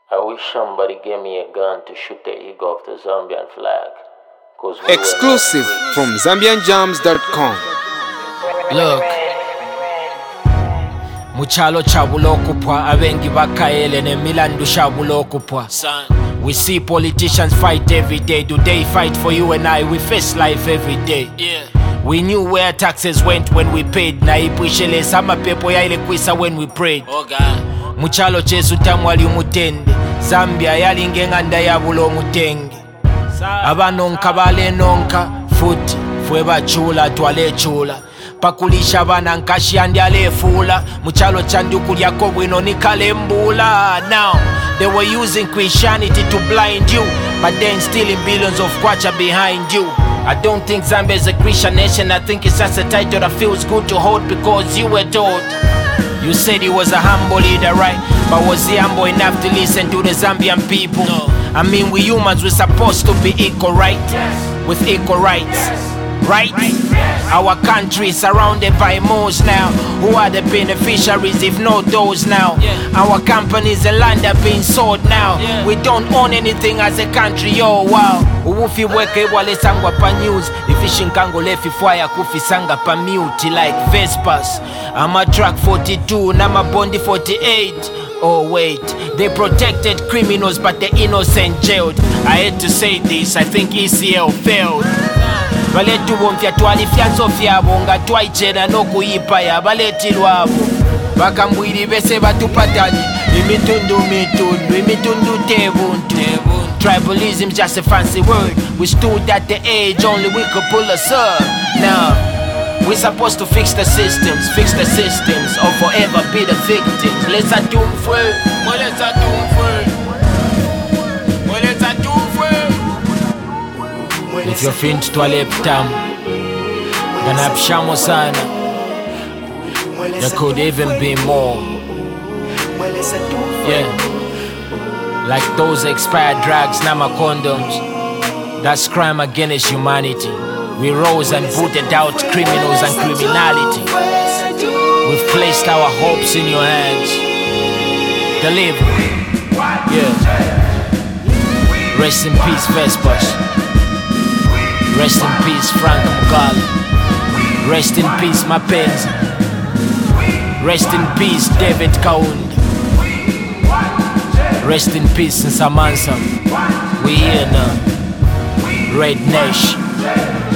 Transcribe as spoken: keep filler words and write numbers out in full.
I wish somebody gave me a gun to shoot the eagle of the Zambian flag. Cause we Exclusive from Zambian Jams dot com. Look, muchalo chabulokupwa abengi bakaele ne milandu shabulokupwa. We see politicians fight every day. Do they fight for you and I? We face life every day. Yeah. We knew where taxes went when we paid. Na ipuishele sama pepo ya ile kwisa when we prayed. Oh God. Muchalo chesu tamwali umutende. Zambia yalingenganda yabulo mutenge. Abanonka bale nonka futi fwe bachula twale chula. Pakulisha bana nkashi andi alefula. Muchalo chandu kulyako bwino nikalembula. Now they were using Christianity to blind you, but then stealing billions of kwacha behind you. I don't think Zambia is a Christian nation. I think it's just a title that feels good to hold because you were told. You said he was a humble leader, right? But was he humble enough to listen to the Zambian people? No. I mean, we humans, we're supposed to be equal, right? Yes. With equal rights, yes. Right? Right. Yes. Our country is surrounded by moles now. Who are the beneficiaries if not those now? Yeah. Our companies and land are being sold now. Yeah. We don't own anything as a country, oh wow. Uwufi weke wale sangwa pa news. Ifi shinkango lefi fwaya kufi sanga pa mute like Vespas. I'm a track forty-two, na ma bondi forty-eight. Oh wait, they protected criminals but the innocent jailed. I hate to say this, I think E C L failed. Baletu bomfya twalifyanzo fyabo nga twaichena nokuyipa ya baleti lwabo. Bakambwiri bese batupatani imitundu mitundu imitundu tebuntu. Tribalism's just a fancy word. We stood at the edge, only we could pull us up. Now we're supposed to fix the systems, fix the systems, or forever be the victims. Let's do it. Well, let's do it. Well, let's do it. If you're fin to a leptam, then apshamo sana. There could even be more. Yeah, like those expired drugs, nama condoms. That's crime against humanity. We rose and booted out criminals and criminality. We've placed our hopes in your hands. Deliver. Yeah. Rest in peace, Vespas. Rest in peace, Frank Mugabe. Rest in peace, Mapenzi. Rest in peace, David Kaunda. Rest in peace, Nsamansa. We here now. Red Nation.